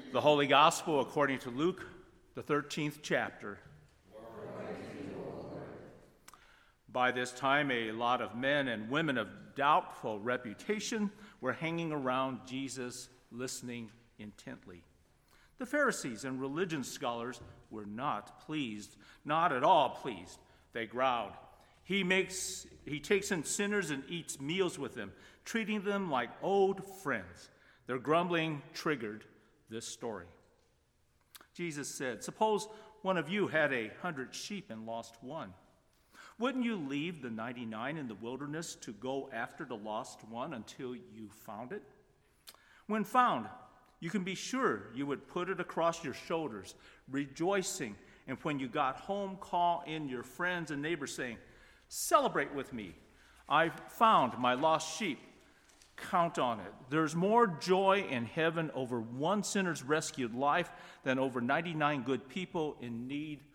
The Holy Gospel according to Luke, the 13th chapter. By this time, a lot of men and women of doubtful reputation were hanging around Jesus, listening intently. The Pharisees and religion scholars were not pleased, not at all pleased. They growled. He takes in sinners and eats meals with them, treating them like old friends. Their grumbling triggered this story. Jesus said, "Suppose one of you had 100 sheep and lost one. Wouldn't you leave the 99 in the wilderness to go after the lost one until you found it? When found, you can be sure you would put it across your shoulders, rejoicing. And when you got home, call in your friends and neighbors saying, 'Celebrate with me. I found my lost sheep.' Count on it. There's more joy in heaven over one sinner's rescued life than over 99 good people in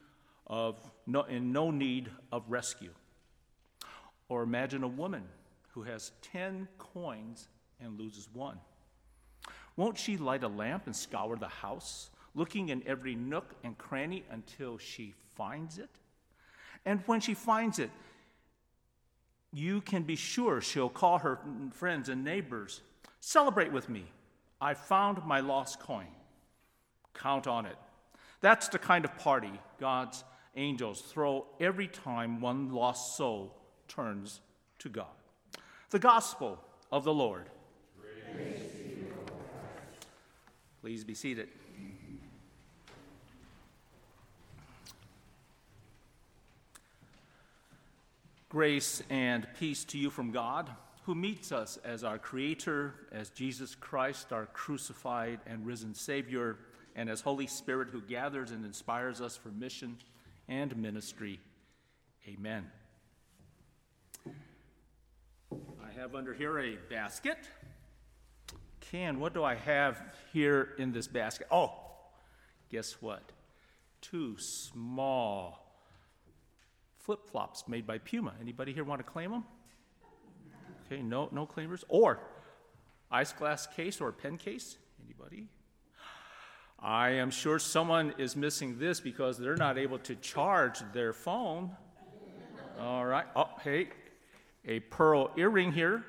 no need of rescue." Or imagine a woman who has 10 coins and loses one. Won't she light a lamp and scour the house, looking in every nook and cranny until she finds it? And when she finds it, you can be sure she'll call her friends and neighbors. "Celebrate with me. I found my lost coin." Count on it. That's the kind of party God's angels throw every time one lost soul turns to God. The Gospel of the Lord. Praise to you, Lord. Please be seated. Grace and peace to you from God, who meets us as our Creator, as Jesus Christ, our crucified and risen Savior, and as Holy Spirit, who gathers and inspires us for mission and ministry. Amen. I have under here a basket. Ken, what do I have here in this basket? Oh, guess what? 2 small flip-flops made by Puma. Anybody here want to claim them? Okay, no claimers. Or ice glass case or pen case. Anybody? I am sure someone is missing this because they're not able to charge their phone. All right. Oh, hey, a pearl earring here.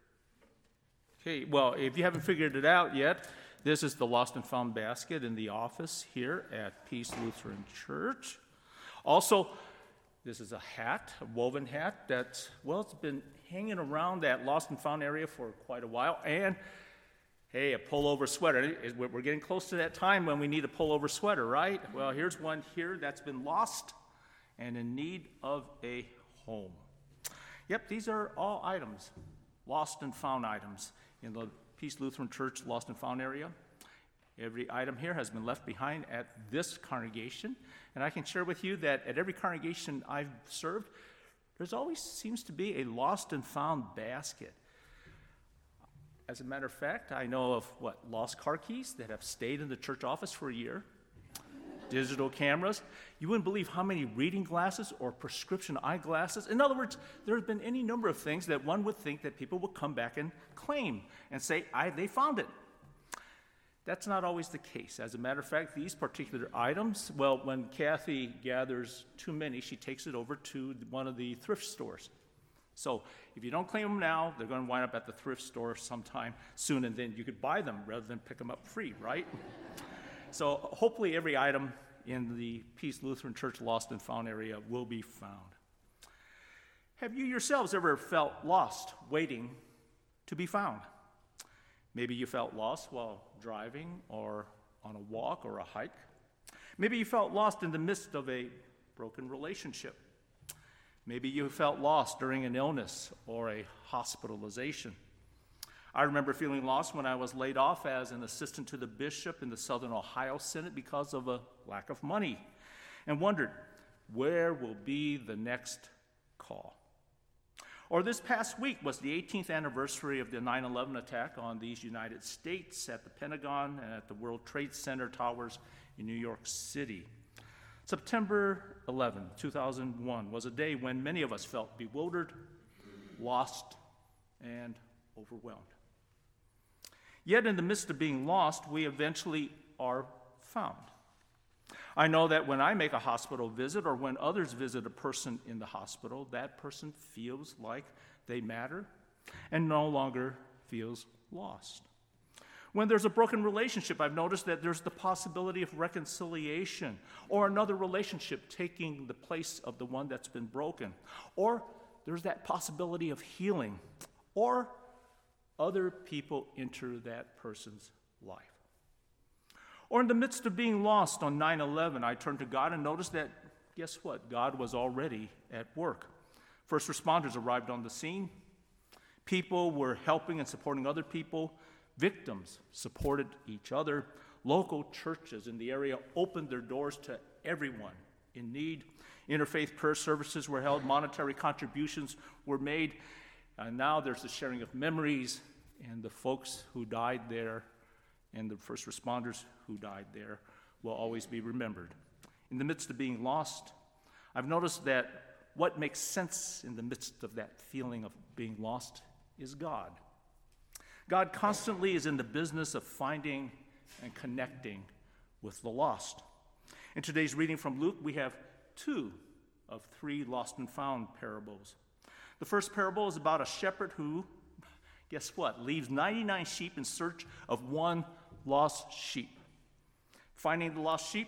Okay, well, if you haven't figured it out yet, this is the lost and found basket in the office here at Peace Lutheran Church. Also, this is a hat, a woven hat that's, well, it's been hanging around that lost and found area for quite a while. And, hey, a pullover sweater. We're getting close to that time when we need a pullover sweater, right? Well, here's one here that's been lost and in need of a home. Yep, these are all items, lost and found items in the Peace Lutheran Church lost and found area. Every item here has been left behind at this congregation. And I can share with you that at every congregation I've served, there's always seems to be a lost and found basket. As a matter of fact, I know of lost car keys that have stayed in the church office for a year, digital cameras. You wouldn't believe how many reading glasses or prescription eyeglasses. In other words, there have been any number of things that one would think that people would come back and claim and say, they found it. That's not always the case. As a matter of fact, these particular items, well, when Kathy gathers too many, she takes it over to one of the thrift stores. So if you don't claim them now, they're going to wind up at the thrift store sometime soon, and then you could buy them rather than pick them up free, right? So hopefully every item in the Peace Lutheran Church lost and found area will be found. Have you yourselves ever felt lost, waiting to be found? Maybe you felt lost while driving or on a walk or a hike. Maybe you felt lost in the midst of a broken relationship. Maybe you felt lost during an illness or a hospitalization. I remember feeling lost when I was laid off as an assistant to the bishop in the Southern Ohio Synod because of a lack of money, and wondered, where will be the next call? Or this past week was the 18th anniversary of the 9/11 attack on these United States at the Pentagon and at the World Trade Center towers in New York City. September 11, 2001 was a day when many of us felt bewildered, lost, and overwhelmed. Yet in the midst of being lost, we eventually are found. I know that when I make a hospital visit or when others visit a person in the hospital, that person feels like they matter and no longer feels lost. When there's a broken relationship, I've noticed that there's the possibility of reconciliation or another relationship taking the place of the one that's been broken. Or there's that possibility of healing or other people enter that person's life. Or in the midst of being lost on 9/11, I turned to God and noticed that, guess what? God was already at work. First responders arrived on the scene. People were helping and supporting other people. Victims supported each other. Local churches in the area opened their doors to everyone in need. Interfaith prayer services were held. Monetary contributions were made. And now there's the sharing of memories, and the folks who died there and the first responders who died there will always be remembered. In the midst of being lost, I've noticed that what makes sense in the midst of that feeling of being lost is God. God constantly is in the business of finding and connecting with the lost. In today's reading from Luke, we have 2 of 3 lost and found parables. The first parable is about a shepherd who, guess what, leaves 99 sheep in search of one lost sheep. Finding the lost sheep,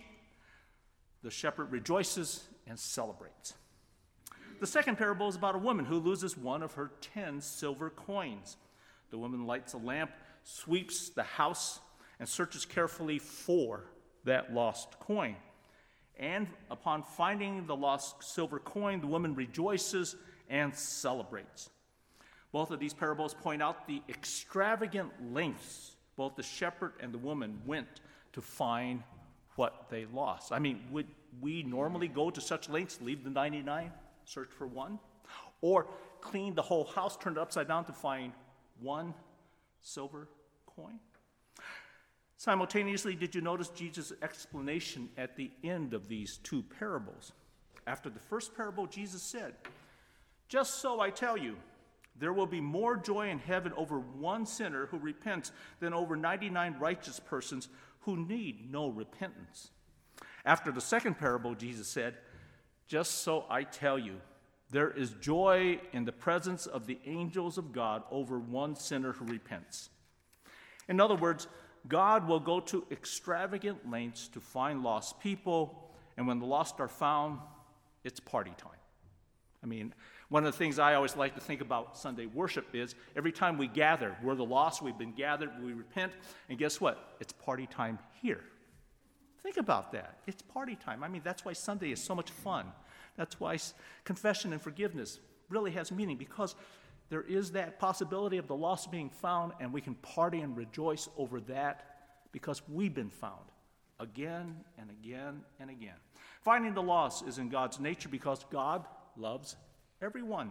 the shepherd rejoices and celebrates. The second parable is about a woman who loses one of her 10 silver coins. The woman lights a lamp, sweeps the house, and searches carefully for that lost coin. And upon finding the lost silver coin, the woman rejoices and celebrates. Both of these parables point out the extravagant lengths both the shepherd and the woman went to find what they lost. I mean, would we normally go to such lengths, leave the 99, search for one? Or clean the whole house, turn it upside down to find one silver coin? Simultaneously, did you notice Jesus' explanation at the end of these 2 parables? After the first parable, Jesus said, "Just so I tell you, there will be more joy in heaven over one sinner who repents than over 99 righteous persons who need no repentance." After the second parable, Jesus said, "Just so I tell you, there is joy in the presence of the angels of God over one sinner who repents." In other words, God will go to extravagant lengths to find lost people, and when the lost are found, it's party time. I mean, one of the things I always like to think about Sunday worship is every time we gather, we're the lost, we've been gathered, we repent, and guess what? It's party time here. Think about that. It's party time. I mean, that's why Sunday is so much fun. That's why confession and forgiveness really has meaning, because there is that possibility of the lost being found, and we can party and rejoice over that because we've been found again and again and again. Finding the lost is in God's nature because God loves everyone.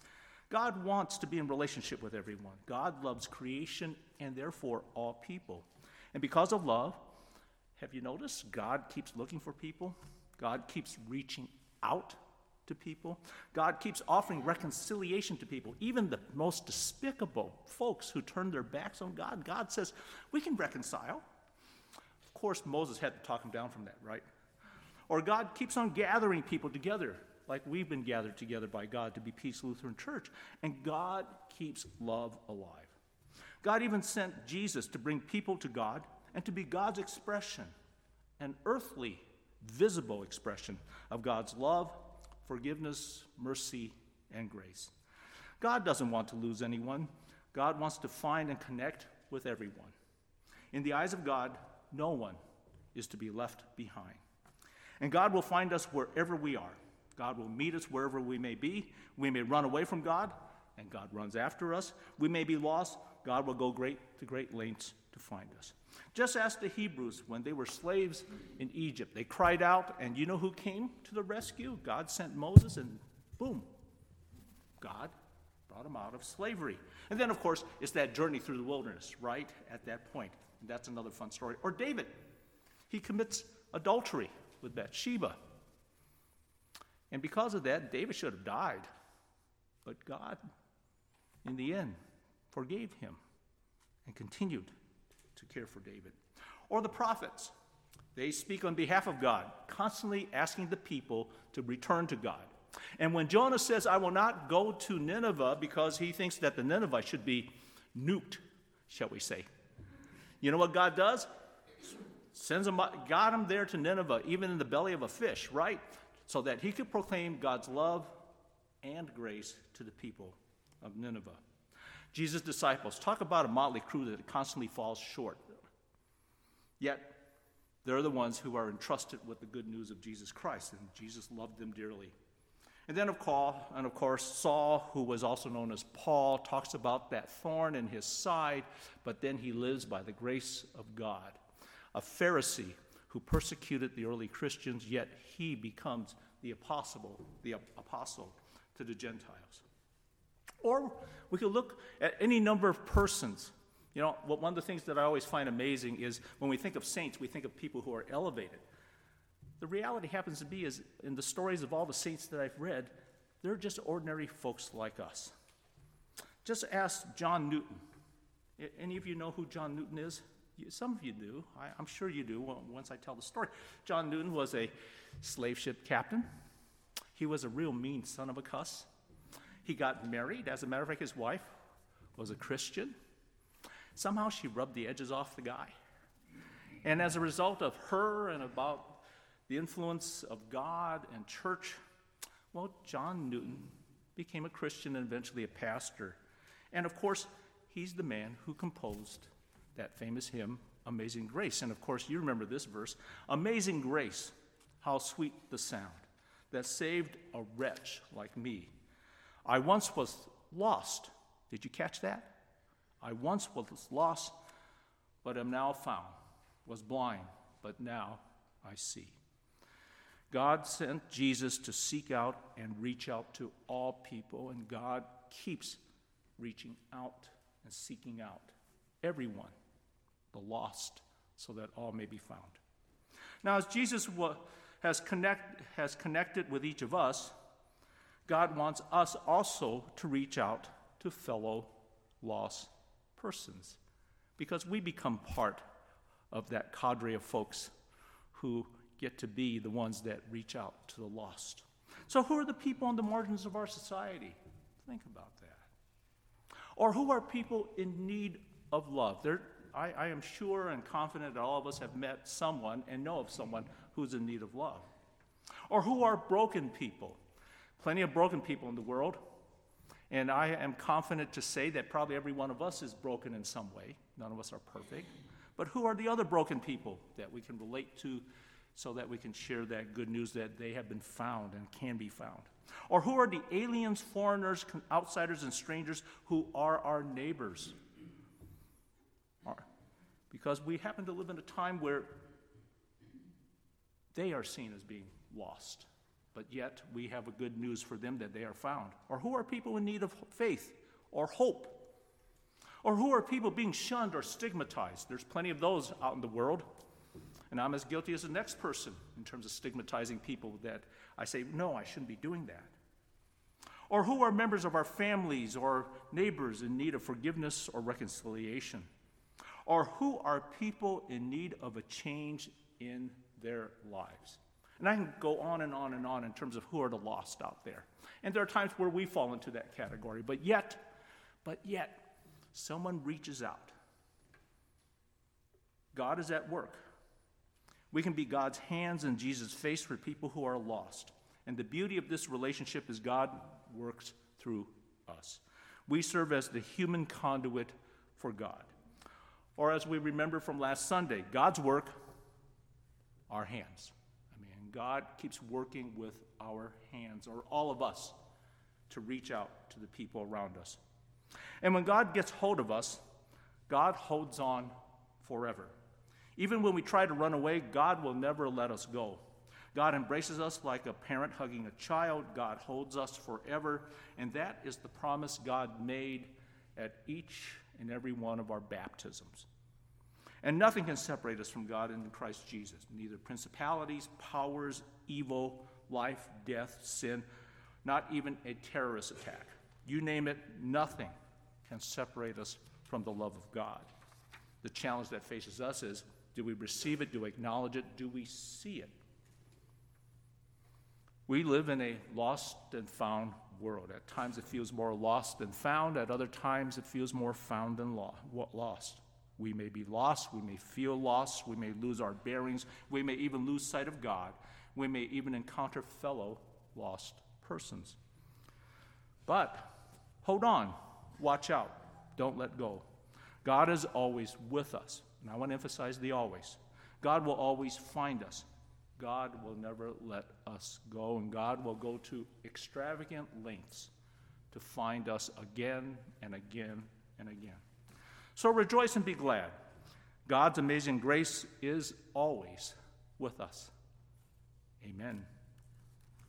God wants to be in relationship with everyone. God loves creation and therefore all people. And because of love, have you noticed God keeps looking for people? God keeps reaching out to people. God keeps offering reconciliation to people. Even the most despicable folks who turn their backs on God, God says, we can reconcile. Of course, Moses had to talk him down from that, right? Or God keeps on gathering people together, like we've been gathered together by God to be Peace Lutheran Church. And God keeps love alive. God even sent Jesus to bring people to God and to be God's expression, an earthly, visible expression of God's love, forgiveness, mercy, and grace. God doesn't want to lose anyone. God wants to find and connect with everyone. In the eyes of God, no one is to be left behind. And God will find us wherever we are. God will meet us wherever we may be. We may run away from God, and God runs after us. We may be lost. God will go to great lengths to find us. Just ask the Hebrews when they were slaves in Egypt. They cried out, and you know who came to the rescue? God sent Moses, and boom, God brought them out of slavery. And then, of course, it's that journey through the wilderness, right at that point. And that's another fun story. Or David. He commits adultery with Bathsheba. And because of that, David should have died. But God, in the end, forgave him and continued to care for David. Or the prophets. They speak on behalf of God, constantly asking the people to return to God. And when Jonah says, I will not go to Nineveh because he thinks that the Nineveh should be nuked, shall we say. You know what God does? Got him there to Nineveh, even in the belly of a fish, right? So that he could proclaim God's love and grace to the people of Nineveh. Jesus' disciples, talk about a motley crew that constantly falls short. Yet, they're the ones who are entrusted with the good news of Jesus Christ, and Jesus loved them dearly. And then, of course, Saul, who was also known as Paul, talks about that thorn in his side, but then he lives by the grace of God. A Pharisee who persecuted the early Christians, yet he becomes the apostle to the Gentiles. Or we could look at any number of persons. You know, one of the things that I always find amazing is when we think of saints, we think of people who are elevated. The reality happens to be is in the stories of all the saints that I've read, they're just ordinary folks like us. Just ask John Newton. Any of you know who John Newton is? Some of you do. I'm sure you do once I tell the story. John Newton was a slave ship captain. He was a real mean son of a cuss. He got married. As a matter of fact, his wife was a Christian. Somehow she rubbed the edges off the guy. And as a result of her and about the influence of God and church, well, John Newton became a Christian and eventually a pastor. And of course, he's the man who composed that famous hymn, Amazing Grace. And of course, you remember this verse, Amazing Grace, how sweet the sound that saved a wretch like me. I once was lost. Did you catch that? I once was lost, but am now found. Was blind, but now I see. God sent Jesus to seek out and reach out to all people, and God keeps reaching out and seeking out everyone, the lost, so that all may be found. Now, as Jesus has connected with each of us, God wants us also to reach out to fellow lost persons, because we become part of that cadre of folks who get to be the ones that reach out to the lost. So who are the people on the margins of our society? Think about that. Or who are people in need of love? I am sure and confident that all of us have met someone and know of someone who's in need of love. Or who are broken people? Plenty of broken people in the world. And I am confident to say that probably every one of us is broken in some way. None of us are perfect. But who are the other broken people that we can relate to so that we can share that good news that they have been found and can be found? Or who are the aliens, foreigners, outsiders, and strangers who are our neighbors? Because we happen to live in a time where they are seen as being lost. But yet we have a good news for them that they are found. Or who are people in need of faith or hope? Or who are people being shunned or stigmatized? There's plenty of those out in the world. And I'm as guilty as the next person in terms of stigmatizing people that I say, no, I shouldn't be doing that. Or who are members of our families or neighbors in need of forgiveness or reconciliation? Or who are people in need of a change in their lives? And I can go on and on and on in terms of who are the lost out there. And there are times where we fall into that category. But yet, someone reaches out. God is at work. We can be God's hands and Jesus' face for people who are lost. And the beauty of this relationship is God works through us. We serve as the human conduit for God. Or as we remember from last Sunday, God's work, our hands. God keeps working with our hands, or all of us, to reach out to the people around us. And when God gets hold of us, God holds on forever. Even when we try to run away, God will never let us go. God embraces us like a parent hugging a child. God holds us forever. And that is the promise God made at each and every one of our baptisms. And nothing can separate us from God in Christ Jesus. Neither principalities, powers, evil, life, death, sin, not even a terrorist attack. You name it, nothing can separate us from the love of God. The challenge that faces us is, Do we receive it? Do we acknowledge it? Do we see it? We live in a lost and found world. At times it feels more lost than found. At other times it feels more found than lost. We may be lost. We may feel lost. We may lose our bearings. We may even lose sight of God. We may even encounter fellow lost persons. But hold on. Watch out. Don't let go. God is always with us. And I want to emphasize the always. God will always find us. God will never let us go, and God will go to extravagant lengths to find us again and again and again. So rejoice and be glad. God's amazing grace is always with us. Amen.